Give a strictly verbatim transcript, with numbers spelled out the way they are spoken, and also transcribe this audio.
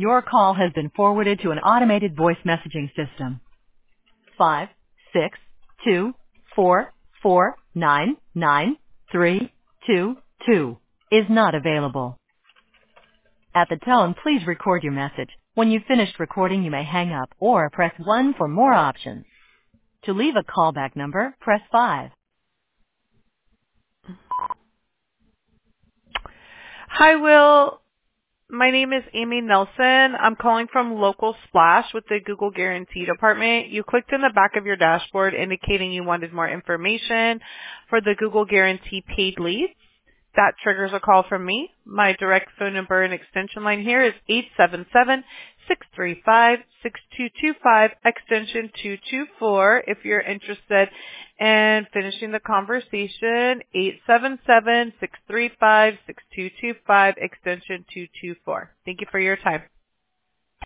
Your call has been forwarded to an automated voice messaging system. Five, six, two, four, four, nine, nine, three, two, two is not available. At the tone, please record your message. When you've finished recording, you may hang up or press one for more options. To leave a callback number, press five. Hi, Will. My name is Amy Nelson. I'm calling from Local Splash with the Google Guarantee Department. You clicked in the back of your dashboard indicating you wanted more information for the Google Guarantee paid leads. That triggers a call from me. My direct phone number and extension line here is eight seven seven, six three five, six two two five, extension two two four. If you're interested in finishing the conversation, eight seven seven, six three five, six two two five, extension two two four. Thank you for your time.